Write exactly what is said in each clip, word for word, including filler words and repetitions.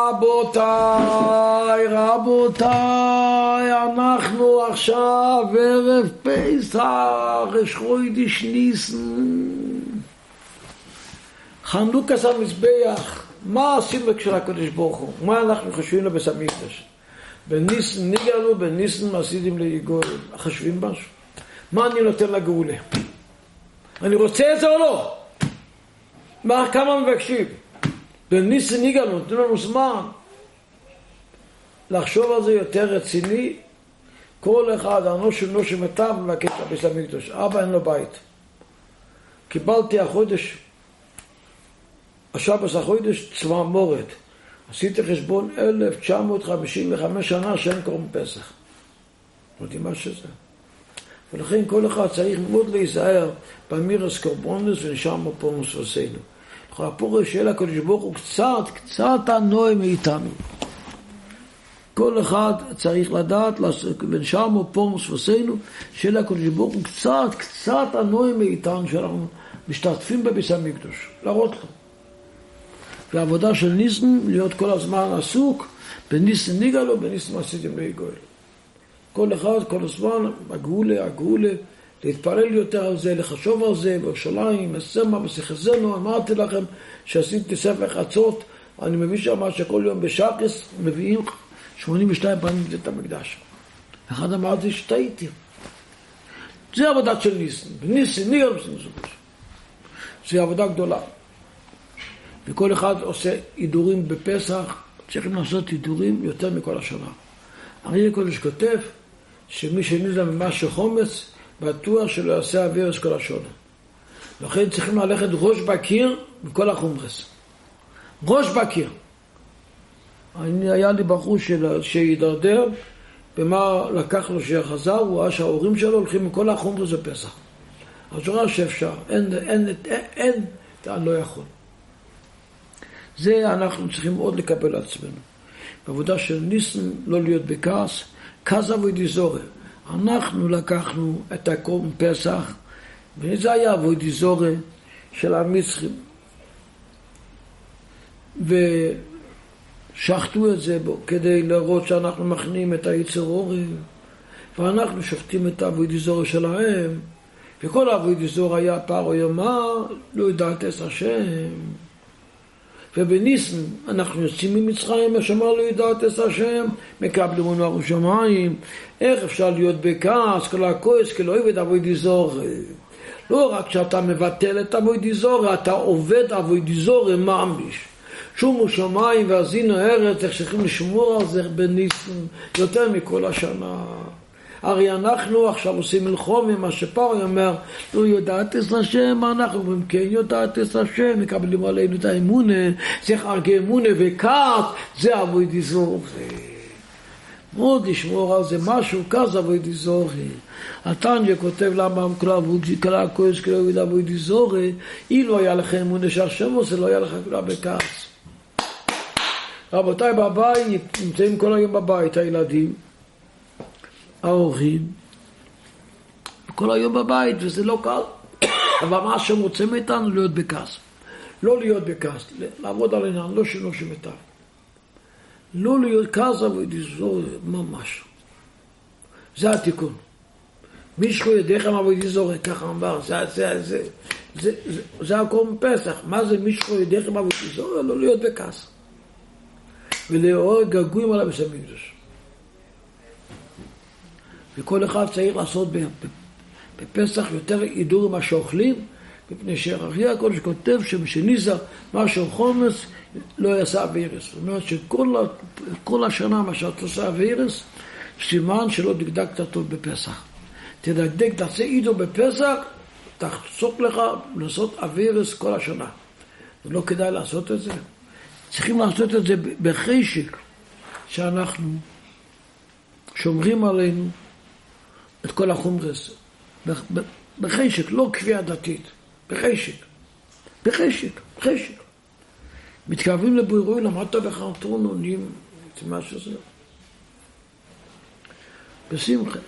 רבותיי, רבותיי, אנחנו עכשיו ערב פסח, ראש חודש ניסן, חנוכת המזבח. מה עשינו של הקדוש ברוך הוא? מה אנחנו חושבים לו בבית המקדש? בניסן ניגלו, בניסן עשיתם ליגול. חושבים משהו? מה אני נותן לגאולה? אני רוצה את זה או לא? מה, כמה מבקשים? בניסן ניגלו, נתנו לנו זמן לחשוב על זה יותר רציני. כל אחד, אנוש אנוש מטב מבקש בבית המקדש. אבא אין לו בית. קיבלתי החודש, השבס החודש צמרמורת. עשיתי חשבון אלף תשע מאות חמישים וחמש שנה שאין קוראים פסח. יודעים מה שזה? ולכן כל אחד צריך מאוד להיזהר במירס קורבונס ונשאר מפונוס ועשינו. לכל הפורש של הקדוש ברוך הוא קצת, קצת הנוי מאיתנו. כל אחד צריך לדעת ונשאר מפונוס ועשינו של הקדוש ברוך הוא קצת, קצת הנוי מאיתנו שאנחנו משתתפים בבית המקדש. להראות לו. והעבודה של ניסן להיות כל הזמן עסוק בניסן ניגלו, בניסן עשיתם ליגול. כל אחד, כל הזמן, הגאולה, הגאולה, להתפלל יותר על זה, לחשוב על זה, בירושלים, מסמא, בשיחזנו, אמרתי לכם שעשיתי ספר חצות, אני מביא שם שכל יום בשקס מביאים שמונים ושתיים פעמים את המקדש. אחד אמרתי שטעיתי. זה עבודה של ניסן, בניסן ניגלו, זה עבודה גדולה. וכל אחד עושה עידורים בפסח, צריכים לעשות עידורים יותר מכל השנה. אריה הקודש כותב שמי שניזם ממשהו חומץ, בטוח שלא יעשה אווירס כל השנה. לכן צריכים ללכת ראש בקיר מכל החומרס. ראש בקיר. אני, היה לי בחור שידרדר, במה לקח לו שיחזר, הוא ראה שההורים שלו הולכים מכל החומרס בפסח. אז הוא ראה שאפשר, אין, אין, אין, אין, אתה לא יכול. זה אנחנו צריכים עוד לקבל לעצמנו. בעבודה של ניסן לא להיות בכעס, כעס אבוידי זורע. אנחנו לקחנו את הקורבן פסח, וזה היה אבוידי זורע של המצרים. ושחטו את זה בו, כדי לראות שאנחנו מכנים את היצר אורים, ואנחנו שופטים את אבוידי זורע שלהם, וכל אבוידי זורע היה פרו ימה, לא יודעת את השם. ובניסן אנחנו יוצאים ממצרים, מה שאמר לו ידעת את השם, מקבלים לנו אור שמיים. איך אפשר להיות בכעס, כל הכועס, כל אוהב אבוידי זורע. לא רק שאתה מבטל את אבוידי זורע, אתה עובד אבוידי זורע ממש. שומו שמיים והזינו ארץ, איך צריכים לשמור על זה בניסן יותר מכל השנה. הרי אנחנו עכשיו עושים מלחום עם מה שפארי אומר, לא יודעת את השם, אנחנו אומרים כן יודעת את השם, מקבלים עלינו את האמונה, זה חג אמונה וכת, זה אבוידי זורע. מאוד לשמור על זה משהו, כזה אבוידי זורע. התניא כותב למה כל הכועס כל אבוידי זורע, אילו היה לך אמונה שהשם עושה, לא היה לך כולה בכעס. רבותיי בבית, נמצאים כל היום בבית, הילדים, ההורים, כל היום בבית, וזה לא קל. אבל מה שמוצא מאיתנו להיות בכעס. לא להיות בכעס, לעבוד על העניין, לא שלא שמתה. לא להיות כעס, אבל יזור ממש. זה התיקון. מישהו ידיכם אבל יזור, ככה אמר, זה, זה, זה, זה, זה, זה הקורבן פסח. מה זה מישהו ידיכם אבל יזור? לא להיות בכעס. ולאור געגועים על בית המקדש. וכל אחד צריך לעשות בפסח יותר עידור ממה שאוכלים, מפני שאחרי הכל שכותב שמשניזה משהו חומץ לא יעשה אווירס. זאת אומרת שכל השנה מה שאת עושה אווירס, סימן שלא דקדקת טוב בפסח. תדקדק, תעשה עידור בפסח, תחסוק לך לעשות אווירס כל השנה. ולא כדאי לעשות את זה. צריכים לעשות את זה בחשק, שאנחנו שומרים עלינו את כל החומרס, בחשק, לא קביעה דתית, בחשק, בחשק, בחשק. מתקרבים לבוירוי, למדת בחרטון, עונים את מה שזה. בשמחה.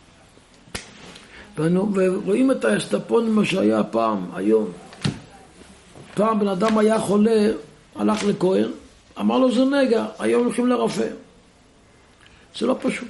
ורואים את האסטפון, מה שהיה פעם, היום. פעם בן אדם היה חולה, הלך לכהן, אמר לו זה נגע, היום הולכים לרופא. זה לא פשוט.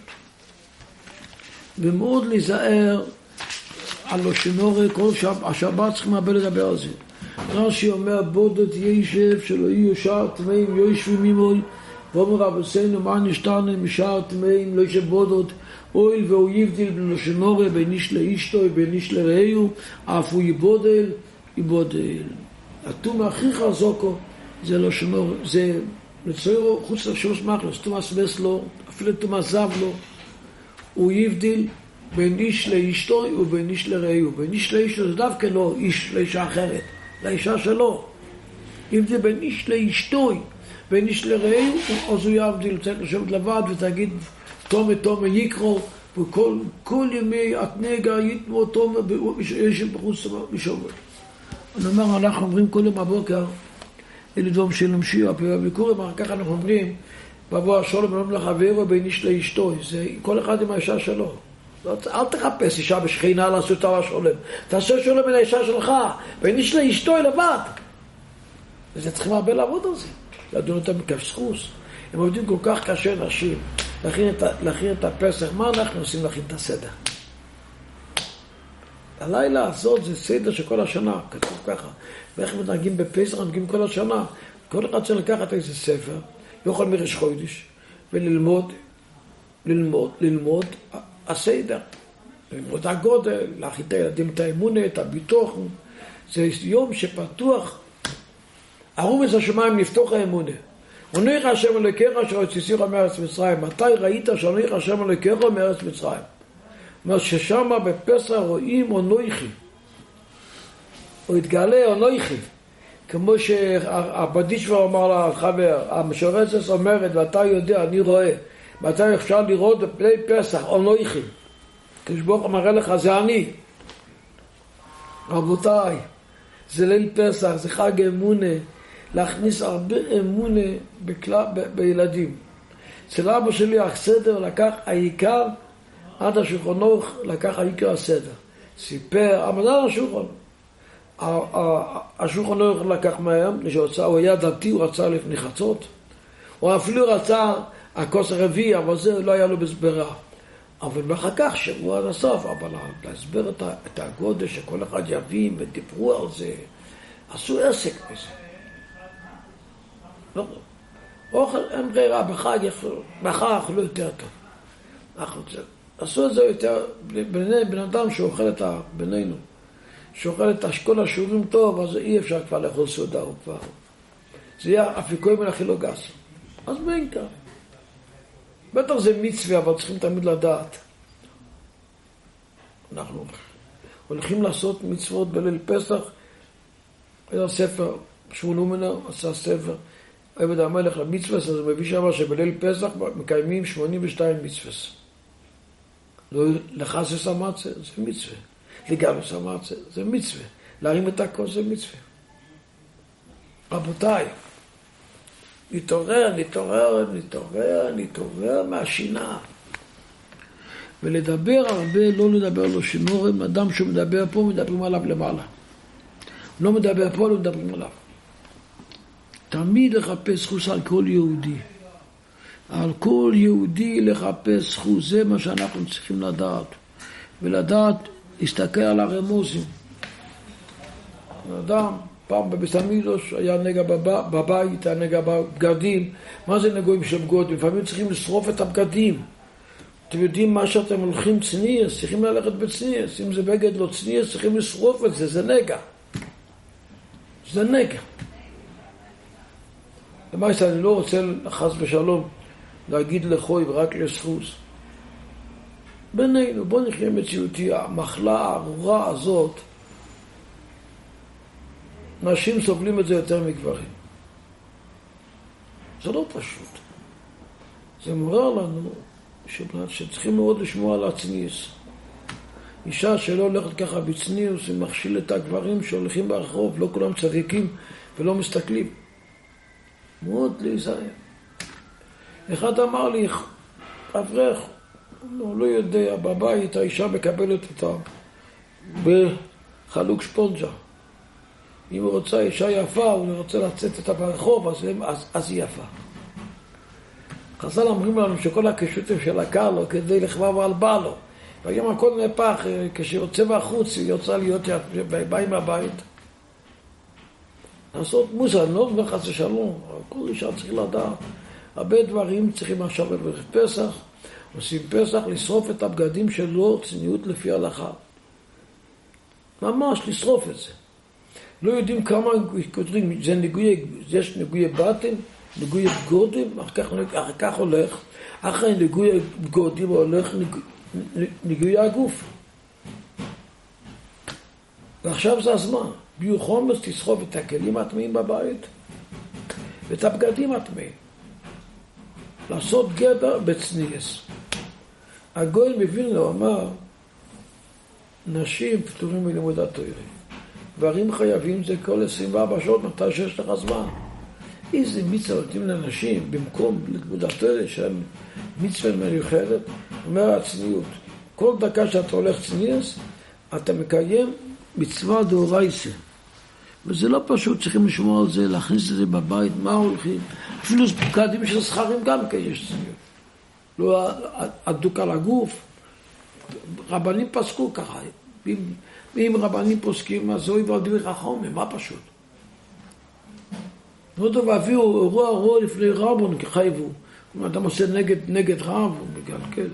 ומאוד להיזהר על לשונורי, כל שבת, השבת צריכים הרבה לדבר על זה. רש"י אומר, בודד ישב שלא יהיו שער טמאים, יושבים ממול, ואומר רבותינו, מה נשתנה משער טמאים, לא ישב בודד, אוי והוא יבדיל בין לשונורי, בין איש לאשתו, בין איש לרעהו, אף הוא יבודל, יבודל. התום הכי חזוקו, זה לשונורי, זה לצוירו, חוץ לשלוש מחלוס, תום הסבס לו, אפילו תום עזב לו, הוא יבדיל בין איש לאשתו ובין איש לרעהו. בין איש לאשתו זה דווקא לא איש לאישה אחרת, לאישה שלו. יבדיל בין איש לאשתו, בין איש לרעהו, אז הוא יבדיל, צריך לשבת לבד ותגיד, תומה תומה יקרו, וכל כל ימי התנגע יתמו תומה יש בחוץ משומר. אני אומר, אנחנו אומרים כל יום הבוקר, אלה דברים של המשיח, וביקורים, ככה אנחנו אומרים, בבוא השולם אומרים לחברו בין איש לאשתו, זה כל אחד עם האישה שלו. אל תחפש אישה בשכינה לעשות תורה שולם. תעשה שולם בין האישה שלך, בין איש לאשתו לבד. וזה צריכים הרבה לעבוד על זה. לדון אותם בכסחוס. הם עובדים כל כך קשה נשים, להכין את, להכין את הפסח. מה אנחנו עושים להכין את הסדר? הלילה הזאת זה סדר שכל השנה, כתוב ככה. ואיך מתנהגים בפסח, מתנהגים כל השנה. כל אחד צריך לקחת איזה ספר, יוכל מראש חודש, וללמוד, ללמוד, ללמוד הסדר. ללמוד הגודל, להכין את הילדים את האמונה, את הביטוח. זה יום שפתוח, הרומס השמיים נפתוח האמונה. עונך השם אלוקיך אשר הוציאך מארץ מצרים. מתי ראית שעונך השם אלוקיך מארץ מצרים? אומר ששם בפסח רואים עונכי. הוא התגלה עונכי. כמו שהבדישבר אמר לחבר, המשורצת אומרת, ואתה יודע, אני רואה. מתי אפשר לראות בפני פסח עונכי? כשבוך מראה לך, זה אני. רבותיי, זה ליל פסח, זה חג אמונה. להכניס הרבה אמונה בכלל, ב- בילדים. אצל אבא שלי הסדר לקח העיקר, עד השולחן אורך לקח העיקר הסדר. סיפר, המדע השולחן. השולחן אורך לקח מהם, הוא היה דתי, הוא רצה לפני חצות. הוא אפילו רצה הכוס הרביעי, אבל זה לא היה לו בסברה. אבל ואחר כך שבוע עד הסוף, אבל להסבר את, את הגודל שכל אחד יבין ודיברו על זה, עשו עסק בזה. לא, אוכל, אין ברירה, בחג בחג אכלו יותר טוב. עשו את זה יותר, בני, בן אדם שאוכל את בינינו, שאוכל את כל השיעורים טוב, אז אי אפשר כבר לאכול סעודה או כבר. זה יהיה אפיקוי מן אכילו גס. אז בין כך. בטח זה מצווה, אבל צריכים תמיד לדעת. אנחנו הולכים לעשות מצוות בליל פסח, היה ספר, שמואל מנר עשה ספר, עבד המלך למצווה, אז הוא מביא שם שבליל פסח מקיימים שמונים ושתיים מצווה. לא לחסס המצה, זה מצווה. לגלוס המצה, זה מצווה. להרים את הכל זה מצווה. רבותיי, נתעורר, נתעורר, נתעורר, נתעורר מהשינה. ולדבר הרבה, לא לדבר לו שנורם, אדם שמדבר פה, מדברים עליו למעלה. לא מדבר פה, לא מדברים עליו. תמיד לחפש חוס על כל יהודי. על כל יהודי לחפש חוס, זה מה שאנחנו צריכים לדעת. ולדעת, להסתכל על הרמוזים. אדם, פעם בבסמידוש היה נגע בבית, היה נגע בבגדים. מה זה נגועים של בגדים? לפעמים צריכים לשרוף את הבגדים. אתם יודעים מה שאתם הולכים צניאס, צריכים ללכת בצניאס. אם זה בגד לא צניאס, צריכים לשרוף את זה, זה נגע. זה נגע. למעשה, אני לא רוצה חס ושלום להגיד לחוי ורק לסחוס. בינינו, בוא נחיה מציאותי, המחלה הארורה הזאת, נשים סובלים את זה יותר מגברים. זה לא פשוט. זה מראה לנו שצריכים מאוד לשמוע על הצניעוס. אישה שלא הולכת ככה בצניעוס, היא מכשיל את הגברים שהולכים ברחוב, לא כולם צדיקים ולא מסתכלים. מאוד להיזהר. אחד אמר לי, אברך, לא, לא יודע, בבית האישה מקבלת אותה בחלוק שפונג'ה. אם הוא רוצה אישה יפה, הוא רוצה לצאת אותה ברחוב, אז, אז, אז היא יפה. חז"ל אומרים לנו שכל הקשוטים של הקרלו כדי לחבב על בעלו. והיום הכל נהפך, כשיוצא בחוץ, יוצא להיות באים מהבית. לעשות מוסר, אני לא אומר חס ושלום, כל אישה צריך לדעת. הרבה דברים צריכים עכשיו לברך פסח, עושים פסח, לשרוף את הבגדים שלו, צניעות לפי ההלכה. ממש לשרוף את זה. לא יודעים כמה כותרים, זה נגויי, יש נגויי בטן, נגויי בגודים, אחר כך, אחר כך הולך, אחרי נגויי בגודים הולך נגויי הגוף. ועכשיו זה הזמן. ביו חומץ תסחוב את הכלים הטמאים בבית ואת הבגדים הטמאים. לעשות גדר בצניעס. הגוי מבין לו, אמר, נשים פטורים מלימוד התורה. דברים חייבים זה כל עשרים וארבע שעות מתי שיש לך זמן. איזה מצווה נותנים לאנשים במקום לימוד התורה שהם מצווה מיוחדת, אומר הצניעות. כל דקה שאתה הולך צניעס, אתה מקיים מצווה דאורייתא. וזה לא פשוט, צריכים לשמור על זה, להכניס את זה בבית, מה הולכים? אפילו בגדים של זכרים גם כן יש צניעות. לא הדוק על הגוף. רבנים פסקו ככה. אם, אם רבנים פוסקים, אז זוהי ועל דברי חכמים, מה פשוט? לא טוב, הביאו אירוע אירוע לפני רבון, חייבו. אם אדם עושה נגד, נגד רב, הוא מגלגל.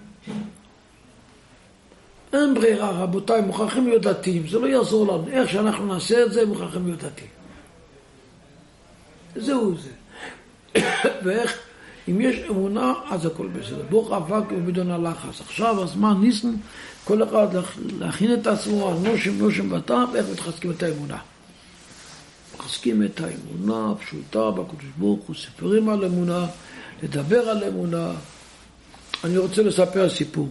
אין ברירה, רבותיי, מוכרחים להיות דתיים, זה לא יעזור לנו. איך שאנחנו נעשה את זה, מוכרחים להיות דתיים. זהו זה. ואיך, אם יש אמונה, אז הכל בסדר. בור אבק ובדון הלחץ. עכשיו הזמן ניסן, כל אחד להכין את עצמו, נושם, נושם וטעם, איך מתחזקים את האמונה. מחזקים את האמונה הפשוטה בקדוש ברוך הוא, ספרים על אמונה, לדבר על אמונה. אני רוצה לספר סיפור.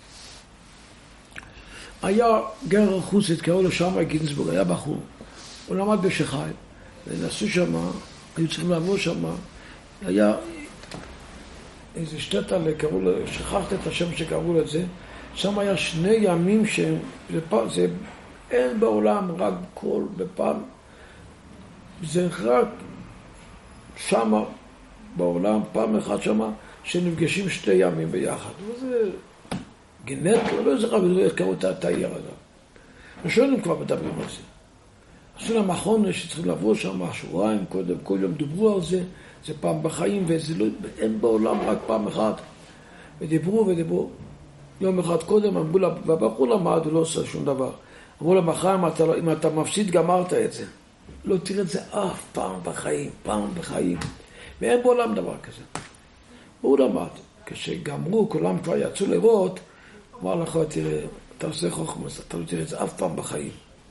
היה גר חוצית, קראו לו שמה גינסבורג, היה בחור. הוא למד בשחי, ונסו שמה, היו צריכים לעבור שמה. היה איזה שטטה, קראו לו, שכחת את השם שקראו לו את זה. שם היה שני ימים שהם, זה, זה אין בעולם רק כל בפעם. זה רק שמה בעולם, פעם אחת שמה, שנפגשים שתי ימים ביחד. וזה גנט, לא איזה רב, לא יזכרו את העיר הזה. ראשונים כבר מדברים על זה. עשו להם מכון שצריכים לבוא שם שבועיים קודם, כל יום דוברו על זה, זה פעם בחיים, וזה לא, אין בעולם רק פעם אחת. ודיברו ודיברו. יום אחד קודם אמרו לה, והבחור למד, הוא לא עושה שום דבר. אמרו לה, מחר אם אתה, אם אתה מפסיד, גמרת את זה. לא תראה את זה אף פעם בחיים, פעם בחיים. ואין בעולם דבר כזה. הוא למד. כשגמרו, כולם כבר יצאו לראות, אמר לך, תראה, אתה עושה חוכמוס, אתה לא תראה את זה אף פעם בחיים.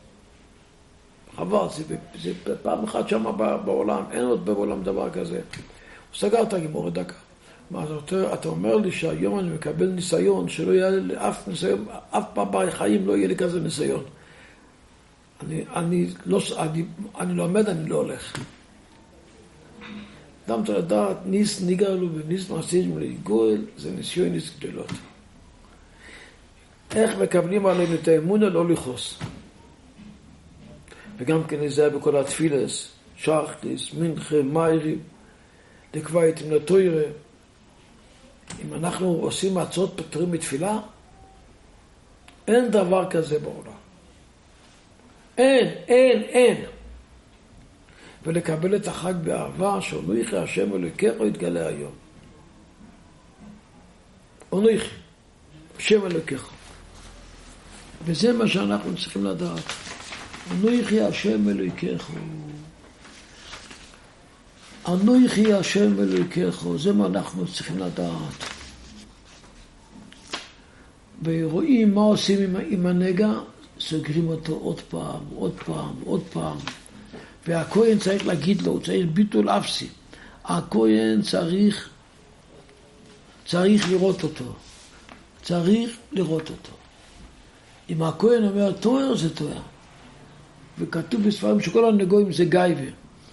חבל, זה, זה פעם אחת שם בעולם, אין עוד בעולם דבר כזה. הוא סגר את הגמור דקה. מה, אתה, אתה אומר לי שהיום אני מקבל ניסיון, שלא יהיה לי אף ניסיון, אף פעם בחיים לא יהיה לי כזה ניסיון. אני, אני, לא, אני, אני לומד, אני לא הולך. אדם צריך לדעת, ניס ניגר לו וניס מעשים לגואל, זה ניסיון ניס גדולות. איך מקבלים עליהם את האמונה לא לכעוס. וגם כן זה בכל התפילס, שחטיס, מנחה, מיירי, לקבוע את אמנתוירה. אם אנחנו עושים מצות פטרים מתפילה, אין דבר כזה בעולם. אין, אין, אין. ולקבל את החג באהבה, שאונויכי השם אלוהיכך יתגלה היום. אונויכי, השם אלוהיכך. וזה מה שאנחנו צריכים לדעת. אנוכי השם אלוהיכך. אנוכי השם אלוהיכך. זה מה אנחנו צריכים לדעת. ורואים מה עושים עם, עם הנגע, סוגרים אותו עוד פעם, עוד פעם, עוד פעם. והכהן צריך להגיד לו, צריך ביטול אפסי. הכהן צריך, צריך לראות אותו. צריך לראות אותו. אם הכהן אומר תואר, זה תואר. וכתוב בספרים שכל הנגויים זה גייבה.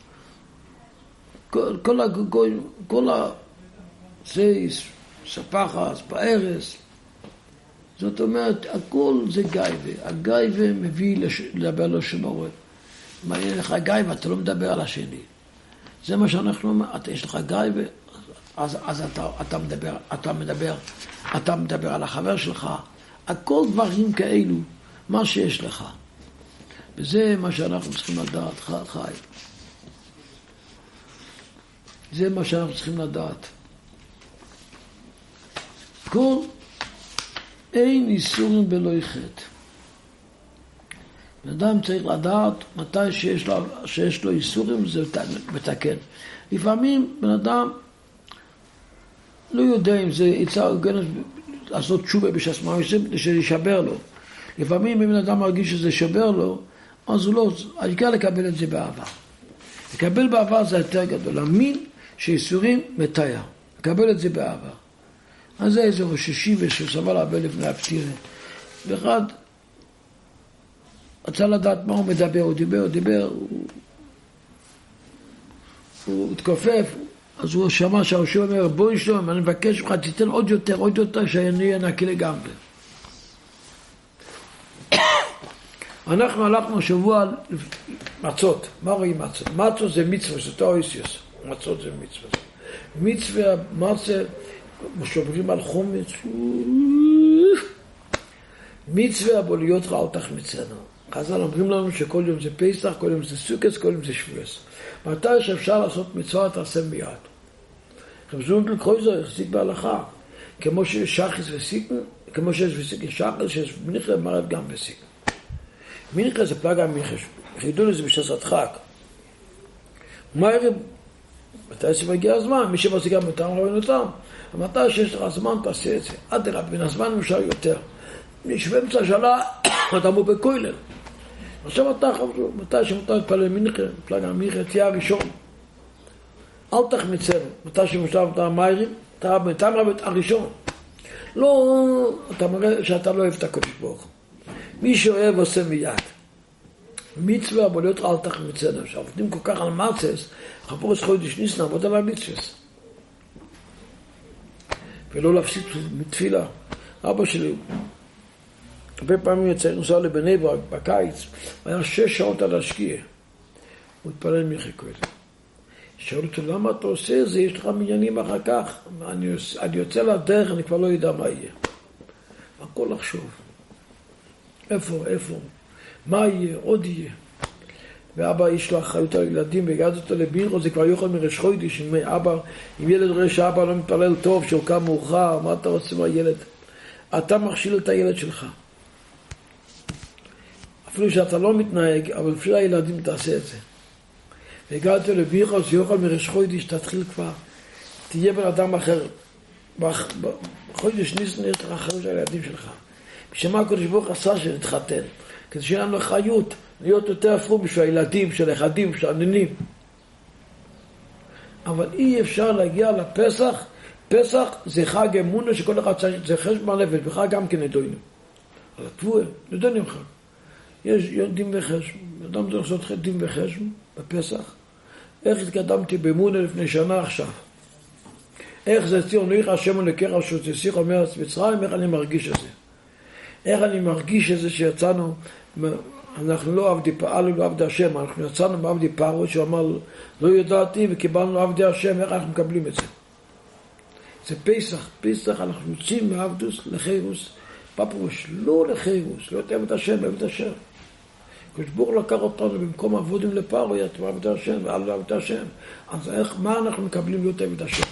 כל, כל הגויים, כל הסייס, ספחס, בארס. זאת אומרת, הכל זה גייבה. הגייבה מביא לדבר לו שמרות. מעניין לך גייבה, אתה לא מדבר על השני. זה מה שאנחנו אומרים, אתה יש לך גייבה, אז, אז אתה, אתה מדבר, אתה מדבר, אתה מדבר על החבר שלך, על כל דברים כאלו, מה שיש לך. וזה מה שאנחנו צריכים לדעת, חי. זה מה שאנחנו צריכים לדעת. כל אין איסורים בלא חטא. בן אדם צריך לדעת מתי שיש לו, שיש לו איסורים, זה מתקן. לפעמים בן אדם לא יודע אם זה יצא לעשות תשובה בשעת מעשים, שישבר לו. לפעמים אם בן אדם מרגיש שזה שבר לו, אז הוא לא, העיקר לקבל את זה באהבה. לקבל באהבה זה יותר גדול. להאמין שאיסורים מתאר. לקבל את זה באהבה. אז זה איזה ראש השיבה שסבל הרבה לפני הפטירה. ואחד רצה לדעת מה הוא מדבר, הוא דיבר, הוא דיבר, הוא, הוא התכופף, אז הוא שמע שהראשון אומר, בואי שלום, אני מבקש ממך, תיתן עוד יותר, עוד יותר, שאני אהיה נקי לגמרי. אנחנו הלכנו השבוע על מצות. מה רואים מצות? מצות זה מצווה, זה תואר איסיוס. מצות זה מצווה. מצווה, מצה, משומרים על חומץ. מצווה הבוליות רע אותך מצנו. חז"ל אומרים לנו שכל יום זה פסח, כל יום זה סוכות, כל יום זה שבועס. מתי שאפשר לעשות מצווה, תעשה מיד. חמזון קרויזר החזיק בהלכה. כמו שיש שחס וסיקן, כמו שיש וסיקן שחס, שיש מניחה מרד גם וסיקן. מניחה זה פלגה מיחש. חידון לזה בשעת הדחק. מה יראה? מתי שמגיע הזמן? מי שמשיגה מתם רבין אותם. מתי שיש לך זמן, תעשה את זה. עד דרך, בין הזמן אפשר יותר. נשווה מצא שלה, אתה מובא כוילל. עכשיו אתה חושב, מתי שמותר להתפלל מניחה, פלגה מיחש, תהיה הראשון. אל תחמיצנו. מתי שמותר אתה מיירים, אתה מתם רבין הראשון. לא, אתה מראה שאתה לא אוהב את הקודש ברוך. מי שאוהב עושה מיד. מצווה הבוליות אל תחמיצנו. עכשיו, עובדים כל כך על מצס, חפורס חודש ניסן, עבוד על המצווס. ולא להפסיק מתפילה. אבא שלי, הרבה פעמים יצא נוסע לבני ברק בקיץ, היה שש שעות על השקיע. הוא התפלל מחיקו את זה. שאלו אותו, למה אתה עושה זה? יש לך מניינים אחר כך. אני, אני יוצא לדרך, אני כבר לא יודע מה יהיה. הכל לחשוב. איפה, איפה? מה יהיה? עוד יהיה. ואבא יש לו אחריות על ילדים, והגעת אותו לבירו, זה כבר יוכל מרש חוידיש, אם אבא, אם ילד רואה שאבא לא מתפלל טוב, שהוא קם מאוחר, מה אתה רוצה מהילד? אתה מכשיל את הילד שלך. אפילו שאתה לא מתנהג, אבל אפילו הילדים תעשה את זה. והגעת אותו לבירו, זה יוכל מרש חוידיש, תתחיל כבר, תהיה בן אדם אחר. בחוידיש ניסן יש לך אחריות על הילדים שלך. בשמה הקודש ברוך עשה שנתחתן, כדי שיהיה לנו חיות, להיות יותר אפרו בשביל הילדים, של החדים, של הננים. אבל אי אפשר להגיע לפסח, פסח זה חג אמונה שכל אחד צריך, זה חשבון נפש, וחג גם כן נדוינו. על התבואה, נדוינו חג. יש דין וחשבון, אדם צריך לעשות דין וחשבון בפסח. איך התקדמתי באמונה לפני שנה עכשיו? איך זה ציון נויך השם ולקר אשר תסיך מארץ מצרים, איך אני מרגיש את זה? איך אני מרגיש את זה שיצאנו, אנחנו לא עבדי פעלו, לא עבדי השם, אנחנו יצאנו מעבדי פרו, שאמר, לא ידעתי וקיבלנו עבדי השם, איך אנחנו מקבלים את זה? זה פסח, פסח, אנחנו יוצאים מעבדוס לחירוס, פפרוש, לא לחירוס, לא יותר את השם, אוהב את השם. כשבור לקח אותנו במקום עבודים לפרו, יתו עבדי השם, ועל עבדי השם. אז איך, מה אנחנו מקבלים להיות עבד השם?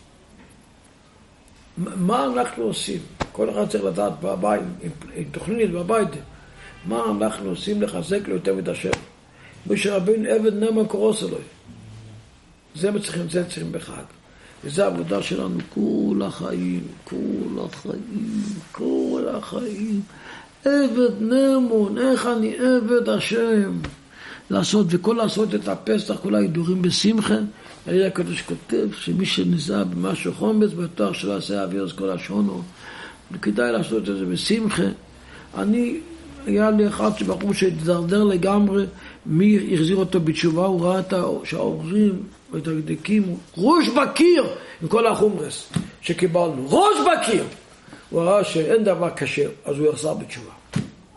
מה אנחנו עושים? כל אחד צריך לדעת בבית, עם תוכנית בבית, מה אנחנו עושים לחזק לו יותר את השם? משה רבינו עבד נאמן קורוס אלוהי. זה צריכים, זה צריכים בחג. וזו העבודה שלנו כל החיים, כל החיים, כל החיים. עבד נאמן, איך אני עבד השם? לעשות, וכל לעשות את הפסח, כל ההידורים בשמחה. היה הקדוש כותב שמי שנזהה במשהו חומץ, בתואר שלו עשה אוויר אז כל השונו. כדאי לעשות את זה בשמחה. אני, היה לי אחד שבחור שהתדרדר לגמרי, מי החזיר אותו בתשובה, הוא ראה את שהאורזים ואת הגדקים, ראש בקיר עם כל החומרס שקיבלנו, ראש בקיר. הוא ראה שאין דבר קשה, אז הוא יחזר בתשובה.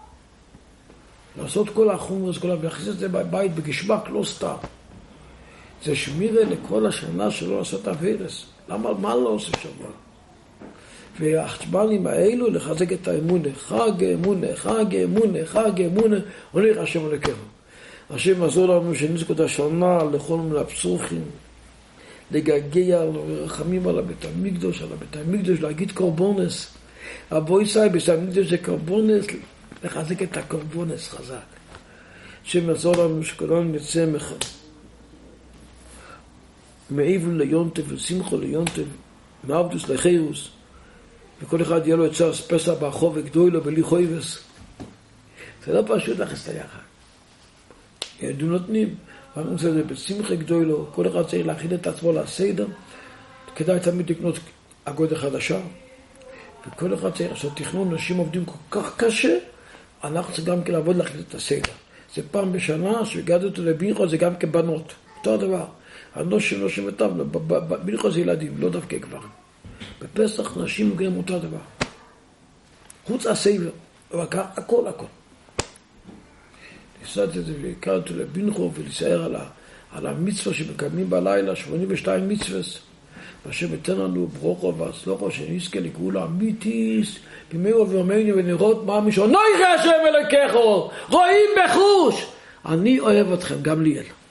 לעשות כל החומרס, כל המחזיר את זה בבית בגשבק, לא סתם. זה שמירה לכל השנה שלא לעשות אבירס. למה, מה לא עושה שבוע? והחשבנים האלו לחזק את האמונה. חג אמונה, חג אמונה, חג אמונה, הולך השם הלכנו. השם עזור לנו שנזכו את השנה לכל מיני הפסוכים, לגגע, לרחמים על הבית המקדוש, על הבית המקדוש, להגיד קורבונס. הבוי סי, בית המקדוש זה קורבונס, לחזק את הקורבונס חזק. השם עזור לנו שכולנו נצא מחד. מעבר ליונטב ושמחו ליונטב, מעבדוס לחירוס, וכל אחד יהיה לו את צער פסח באחוב וגדוי לו בלי חויבס. זה לא פשוט להכניס את היחד. ידעו נותנים, ואנחנו עושים את זה בשמחה גדוי לו, כל אחד צריך להכין את עצמו לסדר, כדאי תמיד לקנות אגודה חדשה, וכל אחד צריך לעשות תכנון, אנשים עובדים כל כך קשה, אנחנו צריכים גם כן לעבוד להכין את הסדר. זה פעם בשנה שהגעתי אותו לבינכו, זה גם כבנות, אותו הדבר. הנושים נושים אותם, בינכו זה ילדים, לא דווקא גברים. בפסח נשים מגיעים אותו הדבר. חוץ הסבר, אבל הכל הכל. ניסעתי את זה והכרתי לבינכו ולהישאר על, על המצווה שמקדמים בלילה, שמונים ושתיים מצווס. והשם ייתן לנו ברוכו והצלוחו שנזכה לגאולה אמיתיס, במהרה בימינו ונראות מה משהו. נויך השם אלוקיכו, רואים בחוש. אני אוהב אתכם, גם ליאל.